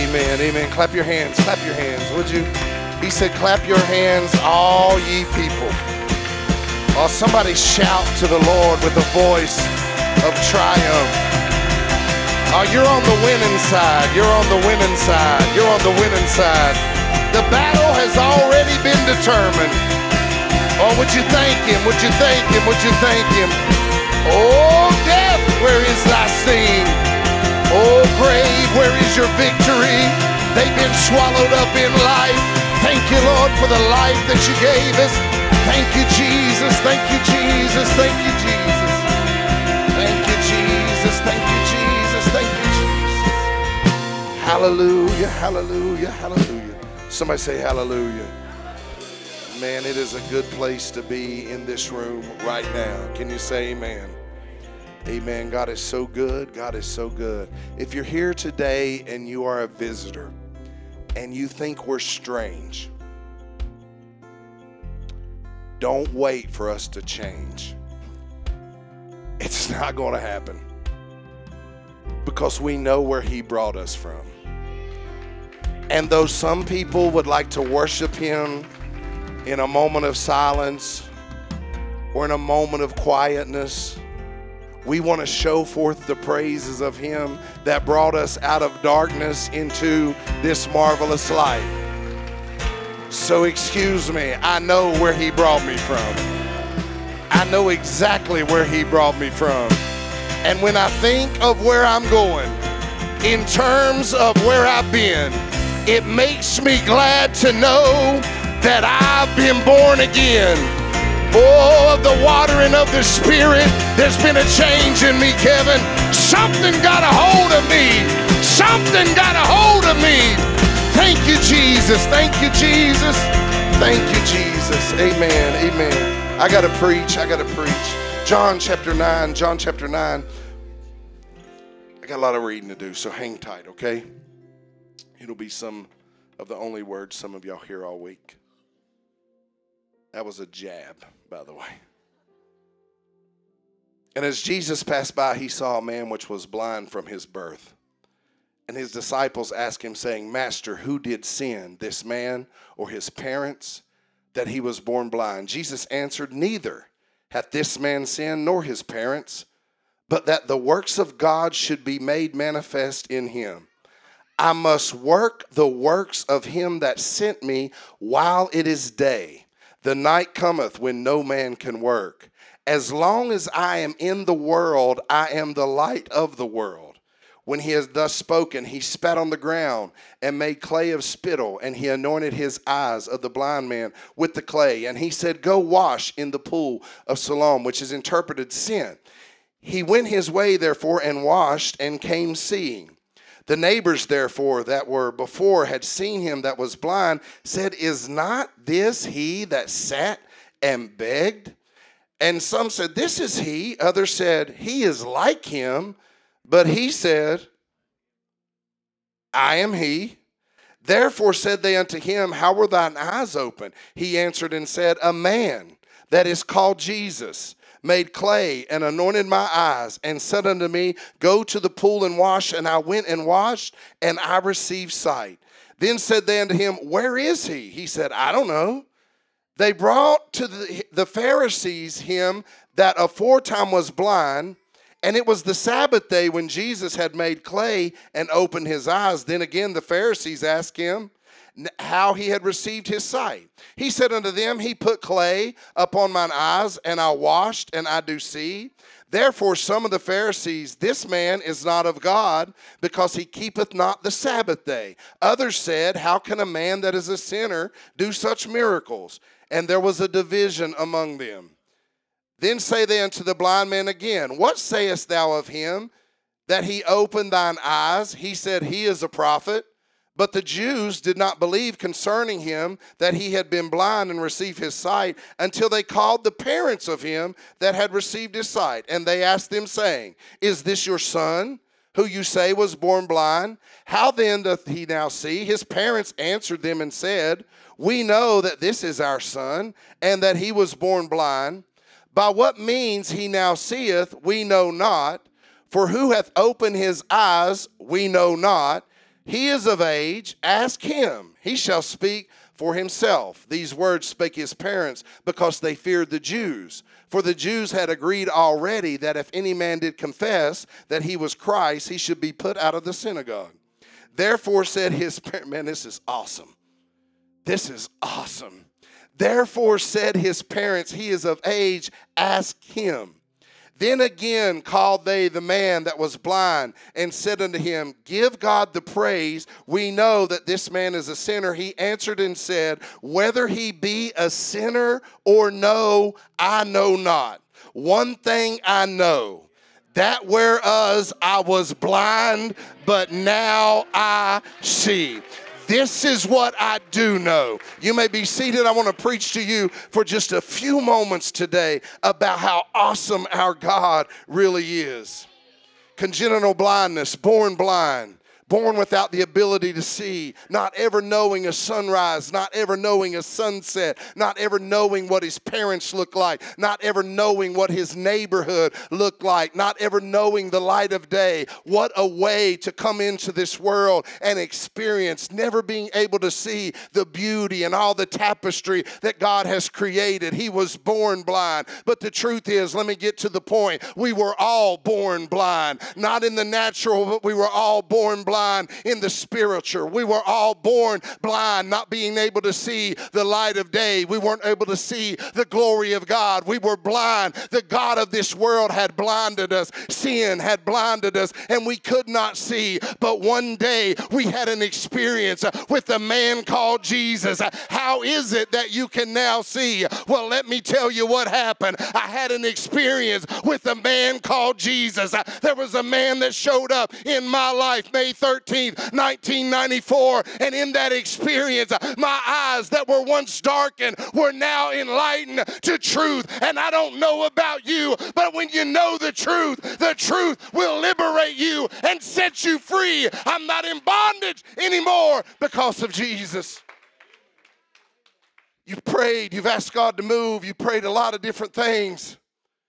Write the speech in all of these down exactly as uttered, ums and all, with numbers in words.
Amen, amen. Clap your hands, clap your hands, would you? He said, clap your hands, all ye people. Oh, somebody shout to the Lord with a voice of triumph. Oh, you're on the winning side. You're on the winning side. You're on the winning side. The battle has already been determined. Oh, would you thank him? Would you thank him? Would you thank him? Oh, death, where is thy sting? Oh, grave, where is your victory? They've been swallowed up in life. Thank you, Lord, for the life that you gave us. Thank you, Jesus. Thank you, Jesus. Thank you, Jesus. Thank you, Jesus. Thank you, Jesus. Thank you, Jesus. Hallelujah, hallelujah, hallelujah. Somebody say hallelujah. Man, it is a good place to be in this room right now. Can you say amen? Amen. God is so good. God is so good. If you're here today and you are a visitor and you think we're strange, don't wait for us to change. It's not going to happen because we know where he brought us from. And though some people would like to worship him in a moment of silence or in a moment of quietness, we want to show forth the praises of him that brought us out of darkness into this marvelous light. So excuse me, I know where he brought me from. I know exactly where he brought me from. And when I think of where I'm going, in terms of where I've been, it makes me glad to know that I've been born again. Oh, of the watering of the Spirit, there's been a change in me, Kevin. Something got a hold of me. Something got a hold of me. Thank you, Jesus. Thank you, Jesus. Thank you, Jesus. Amen. Amen. I got to preach. I got to preach. John chapter nine. John chapter nine. I got a lot of reading to do, so hang tight, okay? It'll be some of the only words some of y'all hear all week. That was a jab, by the way. And as Jesus passed by, he saw a man which was blind from his birth. And his disciples asked him, saying, Master, who did sin, this man or his parents, that he was born blind? Jesus answered, Neither hath this man sinned nor his parents, but that the works of God should be made manifest in him. I must work the works of him that sent me while it is day. The night cometh when no man can work. As long as I am in the world, I am the light of the world. When he has thus spoken, he spat on the ground and made clay of spittle, and he anointed his eyes of the blind man with the clay. And he said, Go wash in the pool of Siloam, which is interpreted sin. He went his way, therefore, and washed, and came seeing. The neighbors, therefore, that were before had seen him that was blind, said, Is not this he that sat and begged? And some said, This is he. Others said, He is like him. But he said, I am he. Therefore said they unto him, How were thine eyes open? He answered and said, A man that is called Jesus made clay and anointed my eyes and said unto me, Go to the pool and wash. And I went and washed, and I received sight. Then said they unto him, Where is he? He said, I don't know. They brought to the, the Pharisees him that aforetime was blind, and it was the Sabbath day when Jesus had made clay and opened his eyes. Then again the Pharisees asked him how he had received his sight. He said unto them, He put clay upon mine eyes, and I washed, and I do see. Therefore some of the Pharisees, This man is not of God, because he keepeth not the Sabbath day. Others said, How can a man that is a sinner do such miracles? And there was a division among them. Then say they unto the blind man again, What sayest thou of him that he opened thine eyes? He said, He is a prophet. But the Jews did not believe concerning him that he had been blind and received his sight, until they called the parents of him that had received his sight. And they asked them, saying, Is this your son, who you say was born blind? How then doth he now see? His parents answered them and said, We know that this is our son, and that he was born blind. By what means he now seeth, we know not. For who hath opened his eyes, we know not. He is of age. Ask him. He shall speak for himself. These words spake his parents because they feared the Jews. For the Jews had agreed already that if any man did confess that he was Christ, he should be put out of the synagogue. Therefore said his parents, man, this is awesome. This is awesome. Therefore said his parents, he is of age, ask him. Then again called they the man that was blind and said unto him, give God the praise. We know that this man is a sinner. He answered and said, whether he be a sinner or no, I know not. One thing I know, that whereas I was blind, but now I see. This is what I do know. You may be seated. I want to preach to you for just a few moments today about how awesome our God really is. Congenital blindness, born blind. Born without the ability to see, not ever knowing a sunrise, not ever knowing a sunset, not ever knowing what his parents look like, not ever knowing what his neighborhood looked like, not ever knowing the light of day. What a way to come into this world and experience, never being able to see the beauty and all the tapestry that God has created. He was born blind. But the truth is, let me get to the point. We were all born blind, not in the natural, but we were all born blind. In the spiritual. We were all born blind, not being able to see the light of day. We weren't able to see the glory of God. We were blind. The God of this world had blinded us. Sin had blinded us, and we could not see. But one day we had an experience with a man called Jesus. How is it that you can now see? Well, let me tell you what happened. I had an experience with a man called Jesus. There was a man that showed up in my life May thirteenth, nineteen ninety-four, and in that experience, my eyes that were once darkened were now enlightened to truth. And I don't know about you, but when you know the truth, the truth will liberate you and set you free. I'm not in bondage anymore because of Jesus. You've prayed, you've asked God to move, you prayed a lot of different things.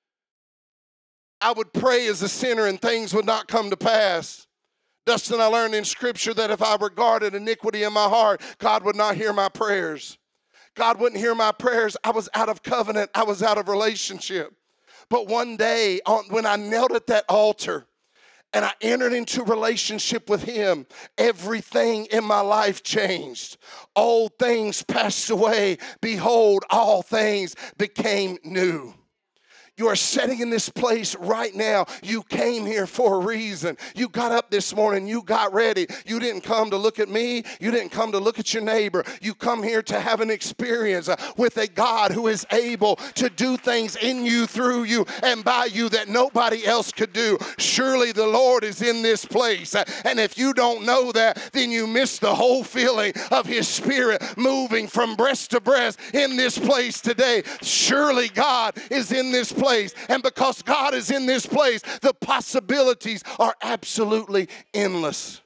I would pray as a sinner and things would not come to pass. Dustin, I learned in Scripture that if I regarded iniquity in my heart, God would not hear my prayers. God wouldn't hear my prayers. I was out of covenant. I was out of relationship. But one day, when I knelt at that altar and I entered into relationship with Him, everything in my life changed. Old things passed away. Behold, all things became new. You are sitting in this place right now. You came here for a reason. You got up this morning. You got ready. You didn't come to look at me. You didn't come to look at your neighbor. You come here to have an experience with a God who is able to do things in you, through you, and by you that nobody else could do. Surely the Lord is in this place. And if you don't know that, then you miss the whole feeling of His Spirit moving from breast to breast in this place today. Surely God is in this place. And because God is in this place, the possibilities are absolutely endless.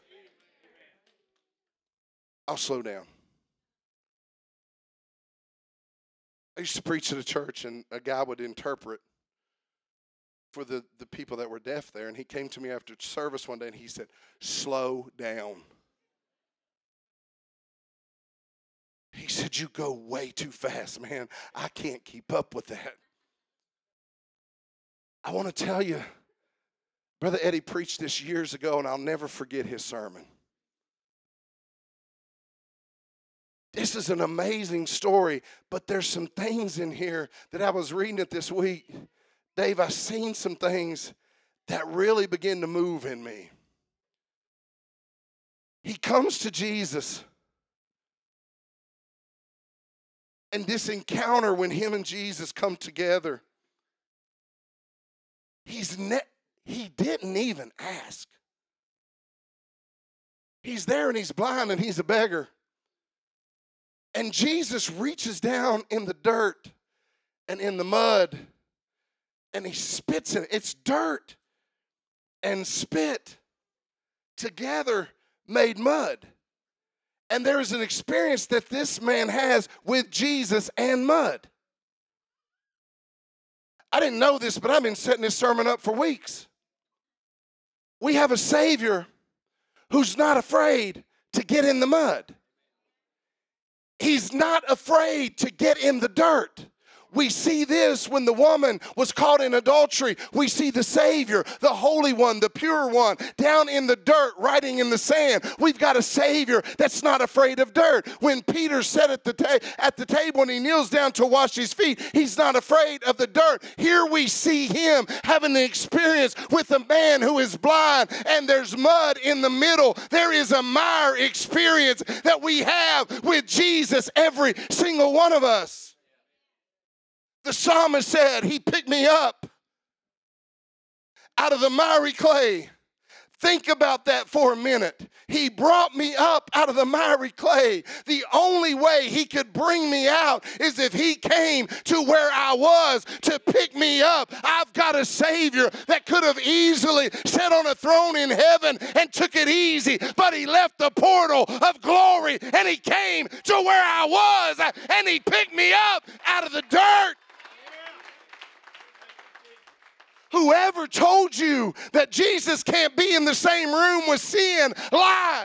I'll slow down. I used to preach at a church, and a guy would interpret for the, the people that were deaf there. And he came to me after service one day, and he said, slow down. He said, you go way too fast, man. I can't keep up with that. I want to tell you, Brother Eddie preached this years ago, and I'll never forget his sermon. This is an amazing story, but there's some things in here that I was reading it this week. Dave, I've seen some things that really begin to move in me. He comes to Jesus, and this encounter when him and Jesus come together, He's ne- he didn't even ask. He's there and he's blind and he's a beggar. And Jesus reaches down in the dirt and in the mud and he spits in it. It's dirt and spit together made mud. And there is an experience that this man has with Jesus and mud. I didn't know this, but I've been setting this sermon up for weeks. We have a Savior who's not afraid to get in the mud. He's not afraid to get in the dirt. We see this when the woman was caught in adultery. We see the Savior, the Holy One, the pure one, down in the dirt, writing in the sand. We've got a Savior that's not afraid of dirt. When Peter sat at the, ta- at the table and he kneels down to wash his feet, he's not afraid of the dirt. Here we see him having the experience with a man who is blind, and there's mud in the middle. There is a mire experience that we have with Jesus, every single one of us. The psalmist said, he picked me up out of the miry clay. Think about that for a minute. He brought me up out of the miry clay. The only way he could bring me out is if he came to where I was to pick me up. I've got a Savior that could have easily sat on a throne in heaven and took it easy, but he left the portal of glory and he came to where I was and he picked me up out of the dirt. Whoever told you that Jesus can't be in the same room with sin lied.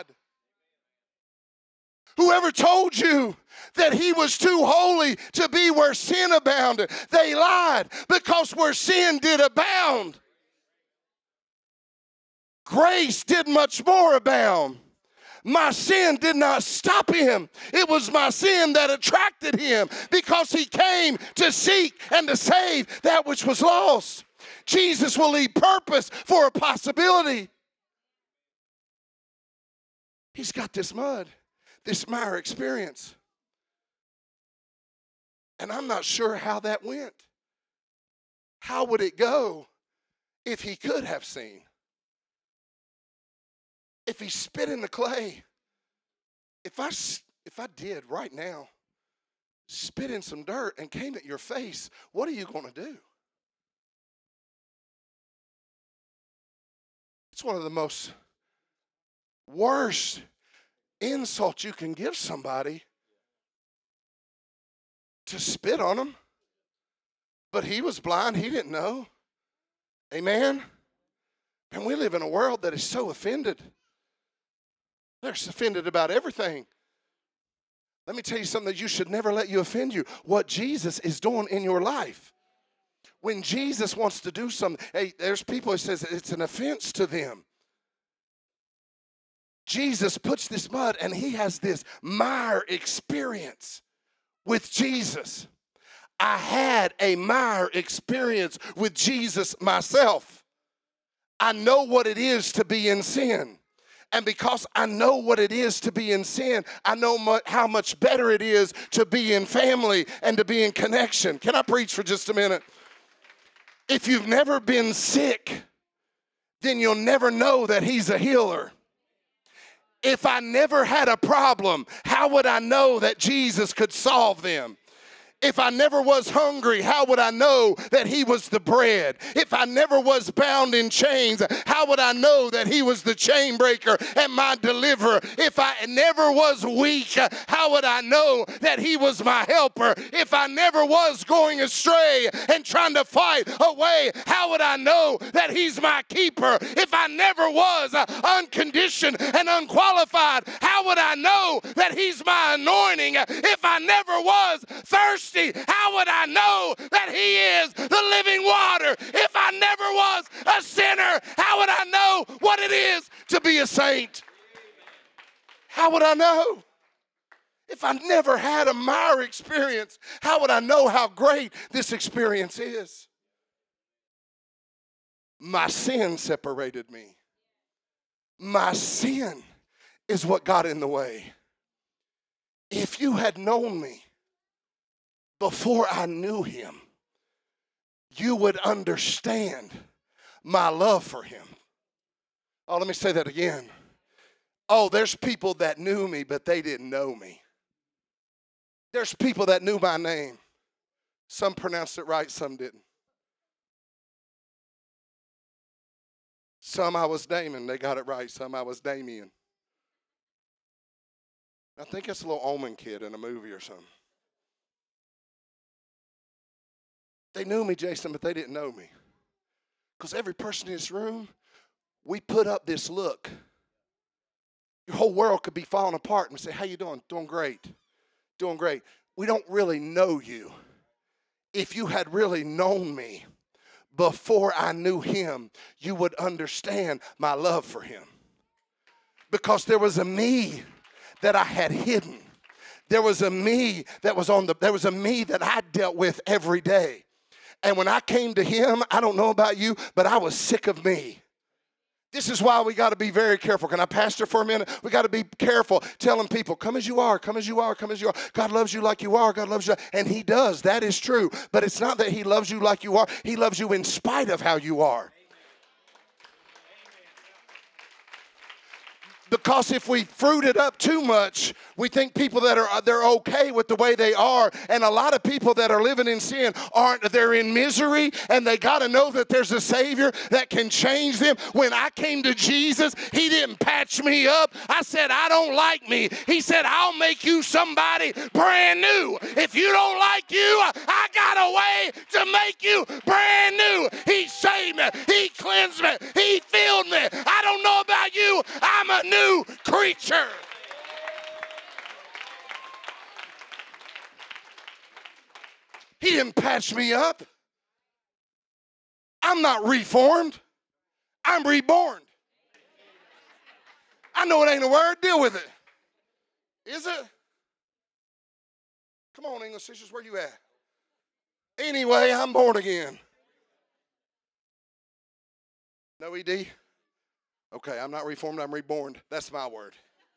Whoever told you that he was too holy to be where sin abounded, they lied, because where sin did abound, grace did much more abound. My sin did not stop him. It was my sin that attracted him, because he came to seek and to save that which was lost. Jesus will leave purpose for a possibility. He's got this mud, this mire experience. And I'm not sure how that went. How would it go if he could have seen? If he spit in the clay, if I, if I did right now, spit in some dirt and came at your face, what are you going to do? It's one of the most worst insults you can give somebody, to spit on them. But he was blind. He didn't know. Amen? And we live in a world that is so offended. They're offended about everything. Let me tell you something that you should never let you offend you. What Jesus is doing in your life. When Jesus wants to do something, hey, there's people who says it's an offense to them. Jesus puts this mud and he has this mire experience with Jesus. I had a mire experience with Jesus myself. I know what it is to be in sin. And because I know what it is to be in sin, I know mu- how much better it is to be in family and to be in connection. Can I preach for just a minute? If you've never been sick, then you'll never know that he's a healer. If I never had a problem, how would I know that Jesus could solve them? If I never was hungry, how would I know that he was the bread? If I never was bound in chains, how would I know that he was the chain breaker and my deliverer? If I never was weak, how would I know that he was my helper? If I never was going astray and trying to fight away, how would I know that he's my keeper? If I never was unconditioned and unqualified, how would I know that he's my anointing? If I never was thirsty, how would I know that he is the living water? If I never was a sinner, how would I know what it is to be a saint? How would I know? If I never had a mire experience, how would I know how great this experience is? My sin separated me. My sin is what got in the way. If you had known me before I knew him, you would understand my love for him. Oh, let me say that again. Oh, there's people that knew me, but they didn't know me. There's people that knew my name. Some pronounced it right, some didn't. Some I was Damon, they got it right. Some I was Damien. I think it's a little Omen kid in a movie or something. They knew me, Jason, but they didn't know me. Because every person in this room, we put up this look Your whole world could be falling apart. And we say, how you doing? Doing great. Doing great. We don't really know you. If you had really known me before I knew him, you would understand my love for him. Because there was a me that I had hidden. There was a me that was on the, there was a me that I dealt with every day. And when I came to him, I don't know about you, but I was sick of me. This is why we got to be very careful. Can I pastor for a minute? We got to be careful telling people, come as you are, come as you are, come as you are. God loves you like you are. God loves you. And he does. That is true. But it's not that he loves you like you are. He loves you in spite of how you are. Because if we fruit it up too much, we think people that are, they're okay with the way they are. And a lot of people that are living in sin aren't, they're in misery, and they got to know that there's a Savior that can change them. When I came to Jesus, he didn't patch me up. I said, I don't like me. He said, I'll make you somebody brand new. If you don't like you, I got a way to make you brand new. He saved me. He cleansed me. He filled me. I don't know about you. I'm a new New creature. He didn't patch me up. I'm not reformed. I'm reborn. I know it ain't a word. Deal with it. Is it? Come on, English teachers, where you at? Anyway, I'm born again. No E D? Okay, I'm not reformed, I'm reborn. That's my word.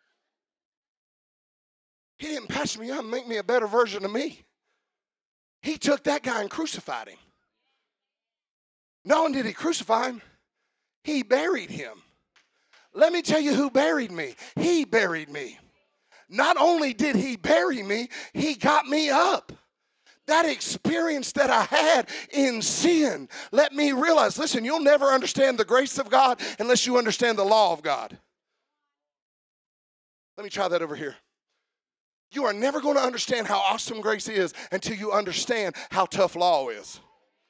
He didn't patch me up and make me a better version of me. He took that guy and crucified him. Not only did he crucify him, he buried him. Let me tell you who buried me. He buried me. Not only did he bury me, he got me up. That experience that I had in sin let me realize, listen, you'll never understand the grace of God unless you understand the law of God. Let me try that over here. You are never going to understand how awesome grace is until you understand how tough law is.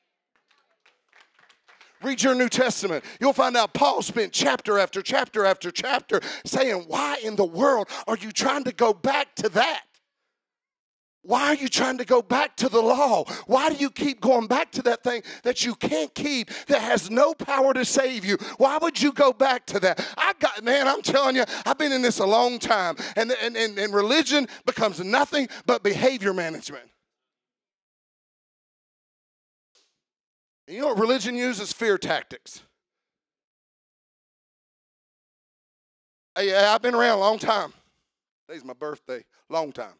Read your New Testament. You'll find out Paul spent chapter after chapter after chapter saying, why in the world are you trying to go back to that? Why are you trying to go back to the law? Why do you keep going back to that thing that you can't keep, that has no power to save you? Why would you go back to that? I got, man, I'm telling you, I've been in this a long time. And, and, and, and religion becomes nothing but behavior management. And you know what religion uses? Fear tactics. Hey, I've been around a long time. Today's my birthday. Long time.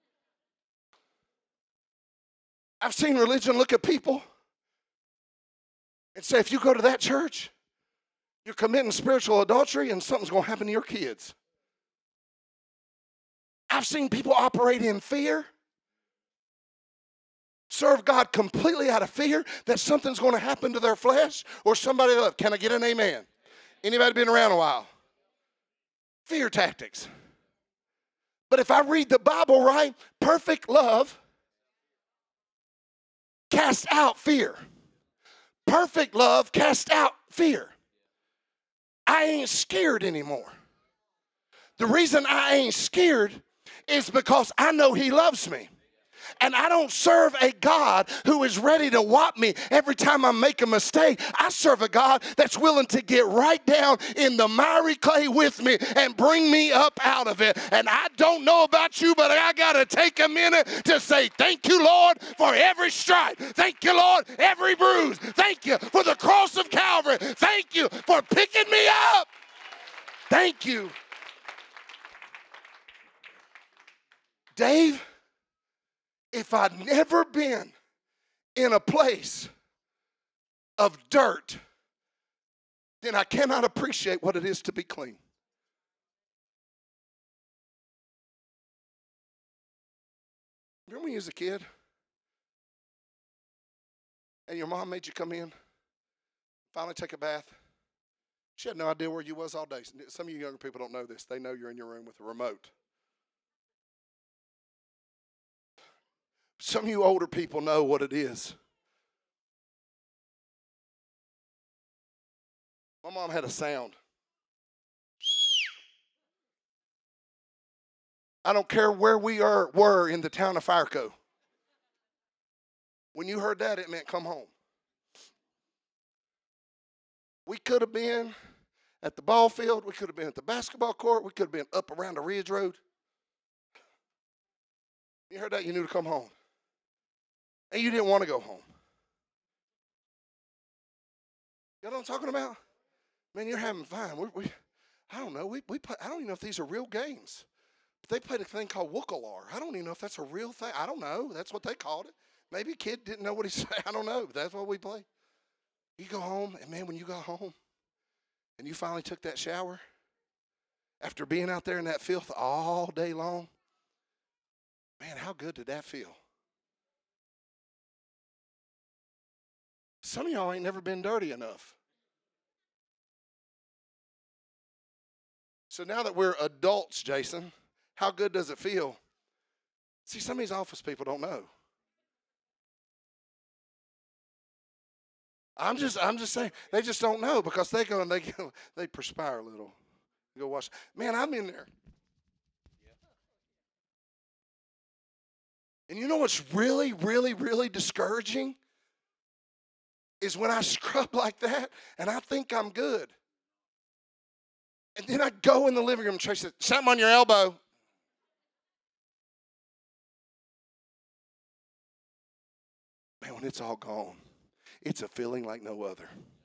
I've seen religion look at people and say, if you go to that church, you're committing spiritual adultery and something's going to happen to your kids. I've seen people operate in fear, serve God completely out of fear that something's going to happen to their flesh or somebody else. Can I get an amen? Anybody been around a while? Fear tactics. But if I read the Bible right, perfect love cast out fear. Perfect love cast out fear. I ain't scared anymore. The reason I ain't scared is because I know he loves me. And I don't serve a God who is ready to whop me every time I make a mistake. I serve a God that's willing to get right down in the miry clay with me and bring me up out of it. And I don't know about you, but I got to take a minute to say thank you, Lord, for every stripe. Thank you, Lord, every bruise. Thank you for the cross of Calvary. Thank you for picking me up. Thank you. Dave, if I'd never been in a place of dirt, then I cannot appreciate what it is to be clean. Remember when you was a kid and your mom made you come in, finally take a bath? She had no idea where you was all day. Some of you younger people don't know this. They know you're in your room with a remote. Some of you older people know what it is. My mom had a sound. I don't care where we are, were in the town of Fireco. When you heard that, it meant come home. We could have been at the ball field. We could have been at the basketball court. We could have been up around the Ridge Road. You heard that, you knew to come home. And you didn't want to go home. You know what I'm talking about? Man, you're having fun. We, we, I don't know. We, we play, I don't even know if these are real games. But they played a thing called Wookalar. I don't even know if that's a real thing. I don't know. That's what they called it. Maybe a kid didn't know what he said. I don't know. But that's what we play. You go home, and man, when you got home and you finally took that shower after being out there in that filth all day long, man, how good did that feel? Some of y'all ain't never been dirty enough. So now that we're adults, Jason, how good does it feel? See, some of these office people don't know. I'm just, I'm just saying, they just don't know because they go and they go, they perspire a little. Go wash. Man, I'm in there. And you know what's really, really, really discouraging? Is when I scrub like that and I think I'm good. And then I go in the living room and Tracy says, something on your elbow. Man, when it's all gone, it's a feeling like no other.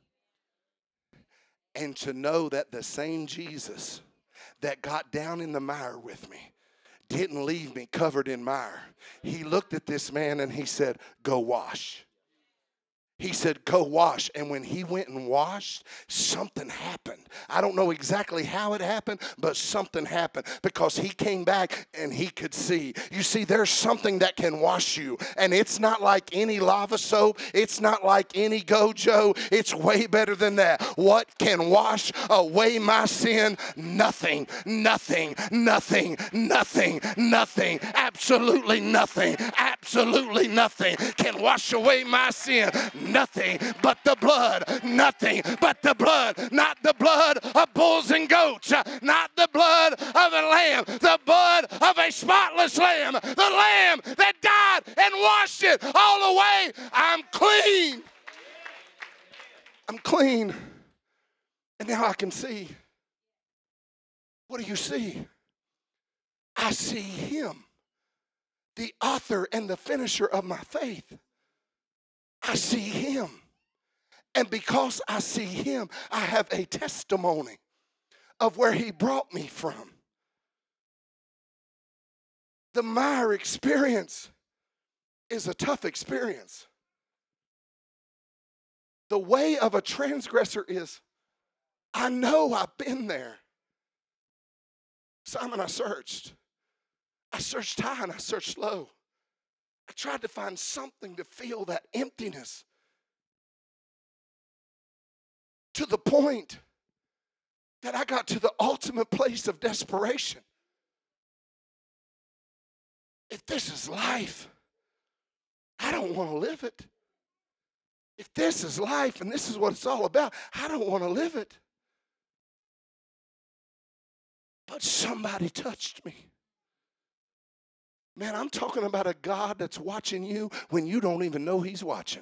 And to know that the same Jesus that got down in the mire with me didn't leave me covered in mire. He looked at this man and he said, go wash. He said, go wash. And when he went and washed, something happened. I don't know exactly how it happened, but something happened because he came back and he could see. You see, there's something that can wash you. And it's not like any lava soap. It's not like any Gojo. It's way better than that. What can wash away my sin? Nothing, nothing, nothing, nothing, nothing, absolutely nothing, absolutely nothing can wash away my sin. Nothing but the blood, nothing but the blood, not the blood of bulls and goats, not the blood of a lamb, the blood of a spotless lamb, the lamb that died and washed it all away. I'm clean. I'm clean. And now I can see. What do you see? I see him, the author and the finisher of my faith. I see him. And because I see him, I have a testimony of where he brought me from. The mire experience is a tough experience. The way of a transgressor is, I know I've been there. Simon, I searched. I searched high and I searched low. I tried to find something to fill that emptiness. To the point that I got to the ultimate place of desperation. If this is life, I don't want to live it. If this is life and this is what it's all about, I don't want to live it. But somebody touched me. Man, I'm talking about a God that's watching you when you don't even know he's watching.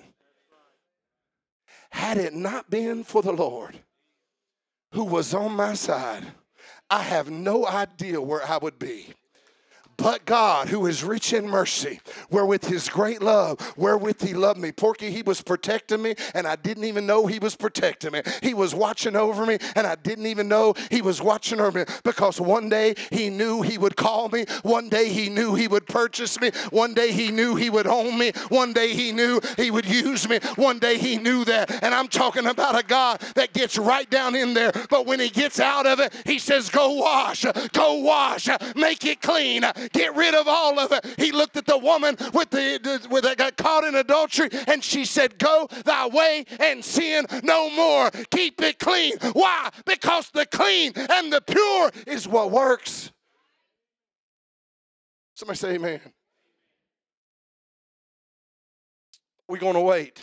Had it not been for the Lord who was on my side, I have no idea where I would be. But God, who is rich in mercy, wherewith his great love, wherewith he loved me. Porky, he was protecting me, and I didn't even know he was protecting me. He was watching over me, and I didn't even know he was watching over me. Because one day he knew he would call me. One day he knew he would purchase me. One day he knew he would own me. One day he knew he would use me. One day he knew that. And I'm talking about a God that gets right down in there. But when he gets out of it, he says, go wash, go wash, make it clean. Get rid of all of it. He looked at the woman with the with that got caught in adultery, and she said, go thy way and sin no more. Keep it clean. Why? Because the clean and the pure is what works. Somebody say amen. We're going to wait.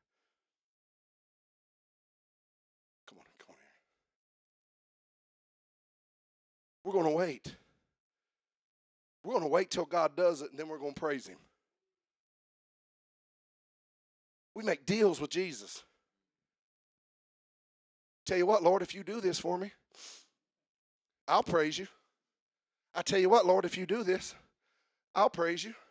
Come on, come on here. We're going to wait. We're going to wait till God does it, and then we're going to praise him. We make deals with Jesus. Tell you what, Lord, if you do this for me, I'll praise you. I tell you what, Lord, if you do this, I'll praise you.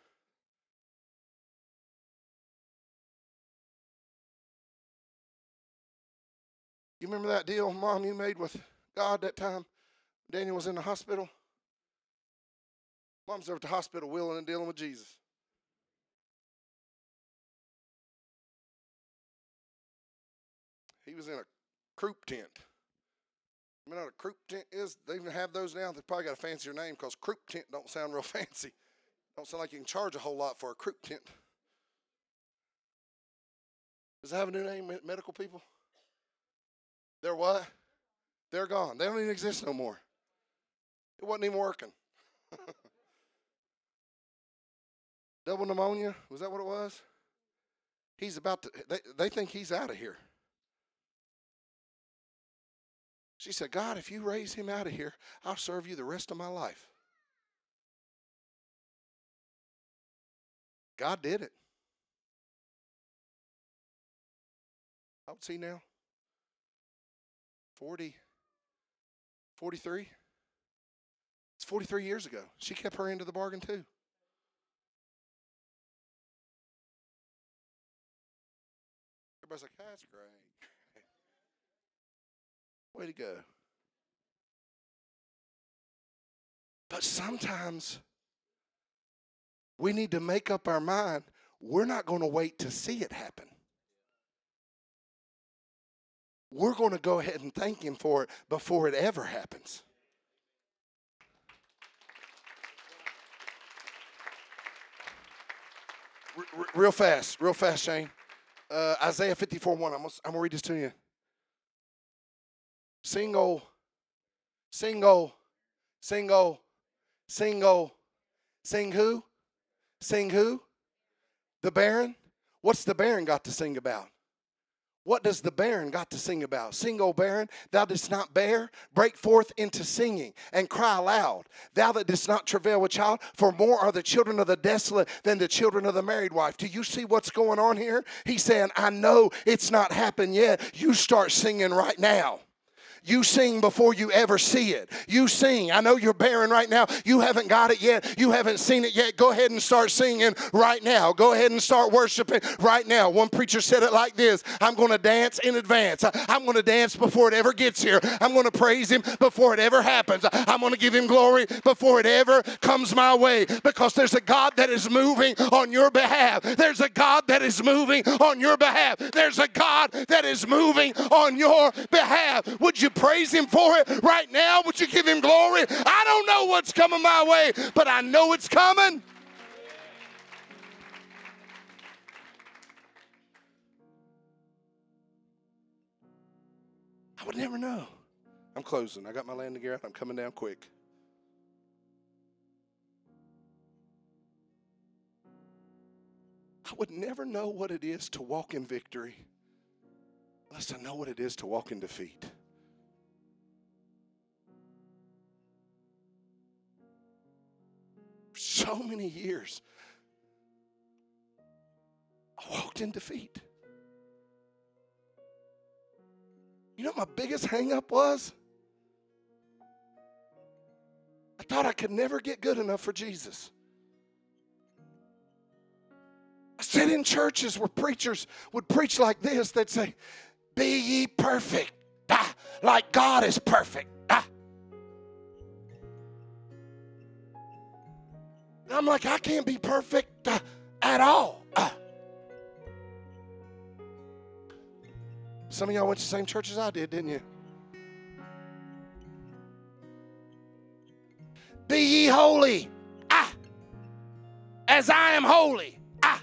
You remember that deal, Mom, you made with God that time Daniel was in the hospital? Mom's over at the hospital willing and dealing with Jesus. He was in a croup tent. You know what a croup tent is? They even have those now. They probably got a fancier name because croup tent don't sound real fancy. Don't sound like you can charge a whole lot for a croup tent. Does it have a new name, medical people? They're what? They're gone. They don't even exist no more. It wasn't even working. Double pneumonia, was that what it was? He's about to, they, they think he's out of here. She said, God, if you raise him out of here, I'll serve you the rest of my life. God did it. How old's he now? forty, forty-three? It's forty-three years ago. She kept her end of the bargain too. Everybody's like, that's great. Way to go. But sometimes we need to make up our mind. We're not going to wait to see it happen. We're going to go ahead and thank him for it before it ever happens. R- r- real fast, real fast, Shane. Uh, Isaiah fifty-four one. I'm going I'm to read this to you. Single, single, single, single, sing who? Sing who? The barren? What's the barren got to sing about? What does the barren got to sing about? Sing, O barren, thou didst not bear, break forth into singing and cry aloud. Thou that didst not travail with child, for more are the children of the desolate than the children of the married wife. Do you see what's going on here? He's saying, I know it's not happened yet. You start singing right now. You sing before you ever see it. You sing. I know you're barren right now. You haven't got it yet. You haven't seen it yet. Go ahead and start singing right now. Go ahead and start worshiping right now. One preacher said it like this: I'm going to dance in advance. I'm going to dance before it ever gets here. I'm going to praise him before it ever happens. I'm going to give him glory before it ever comes my way, because there's a God that is moving on your behalf. There's a God that is moving on your behalf. There's a God that is moving on your behalf. Would you praise him for it right now? Would you give him glory? I don't know what's coming my way, but I know it's coming. I would never know. I'm closing. I got my landing gear out. I'm coming down quick. I would never know what it is to walk in victory unless I know what it is to walk in defeat. So many years, I walked in defeat. You know what my biggest hang-up was? I thought I could never get good enough for Jesus. I sat in churches where preachers would preach like this. They'd say, be ye perfect, ah, like God is perfect. Ah. And I'm like, I can't be perfect uh, at all. Uh. Some of y'all went to the same church as I did, didn't you? Be ye holy, ah, as I am holy. Ah.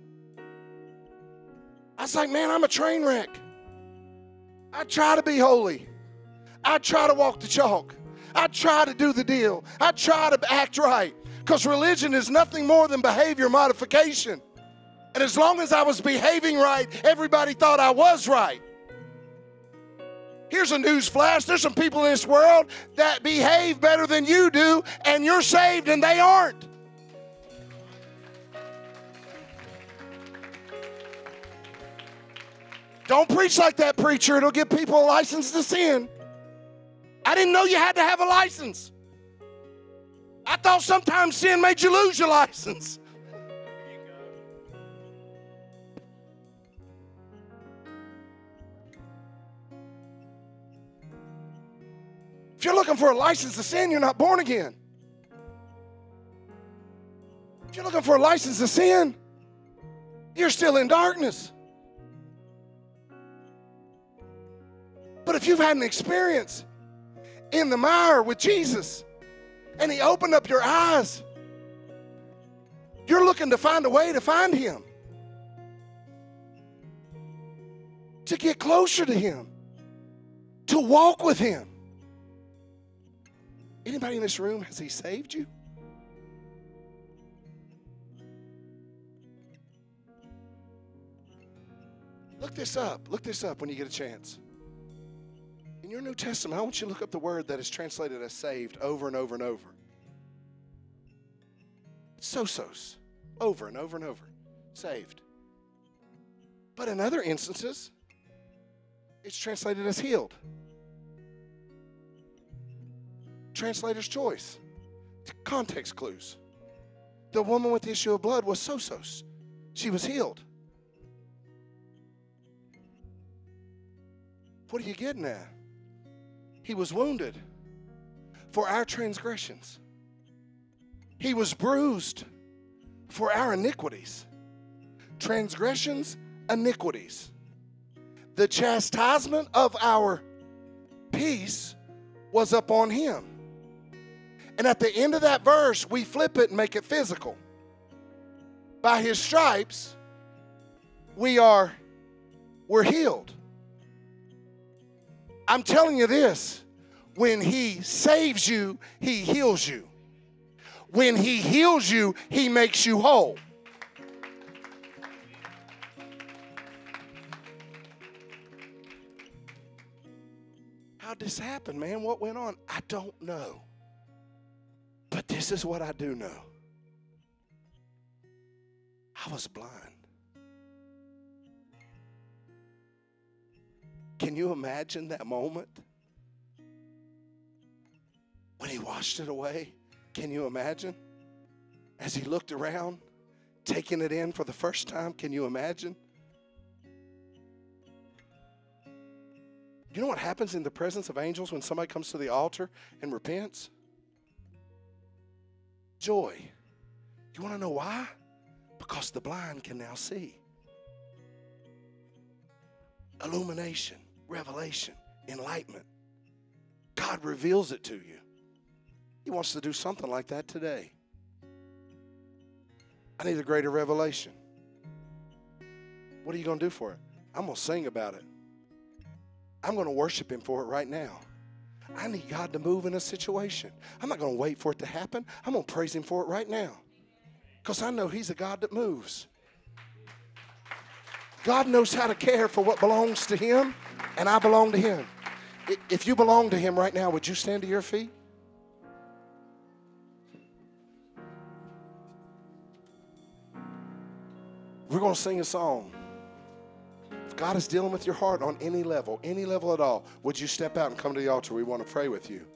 I was like, man, I'm a train wreck. I try to be holy. I try to walk the chalk. I try to do the deal. I try to act right. Because religion is nothing more than behavior modification. And as long as I was behaving right, everybody thought I was right. Here's a news flash. There's some people in this world that behave better than you do, and you're saved and they aren't. Don't preach like that, preacher. It'll give people a license to sin. I didn't know you had to have a license. I thought sometimes sin made you lose your license. If you're looking for a license to sin, you're not born again. If you're looking for a license to sin, you're still in darkness. But if you've had an experience in the mire with Jesus and he opened up your eyes, you're looking to find a way to find him, to get closer to him, to walk with him. Anybody in this room, has he saved you? Look this up. Look this up when you get a chance. In your New Testament, I want you to look up the word that is translated as saved over and over and over. Sosos. Over and over and over. Saved. But in other instances, it's translated as healed. Translator's choice. Context clues. The woman with the issue of blood was sosos. She was healed. What are you getting at? He was wounded for our transgressions. He was bruised for our iniquities. Transgressions, iniquities. The chastisement of our peace was upon him. And at the end of that verse, we flip it and make it physical. By his stripes, we are, we're healed. I'm telling you this, when he saves you, he heals you. When he heals you, he makes you whole. How'd this happen, man? What went on? I don't know. But this is what I do know. I was blind. Can you imagine that moment? When he washed it away, can you imagine? As he looked around, taking it in for the first time, can you imagine? You know what happens in the presence of angels when somebody comes to the altar and repents? Joy. You want to know why? Because the blind can now see. Illumination, revelation, enlightenment. God reveals it to you. He wants to do something like that today. I need a greater revelation. What are you going to do for it? I'm going to sing about it. I'm going to worship him for it right now. I need God to move in a situation. I'm not going to wait for it to happen. I'm going to praise him for it right now. Because I know he's a God that moves. God knows how to care for what belongs to him, and I belong to him. If you belong to him right now, would you stand to your feet? We're going to sing a song. If God is dealing with your heart on any level, any level at all, would you step out and come to the altar? We want to pray with you.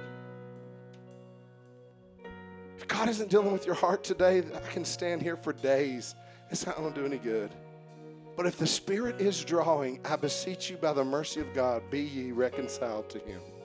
If God isn't dealing with your heart today, I can stand here for days. It's not going to do any good. But if the Spirit is drawing, I beseech you by the mercy of God, be ye reconciled to him.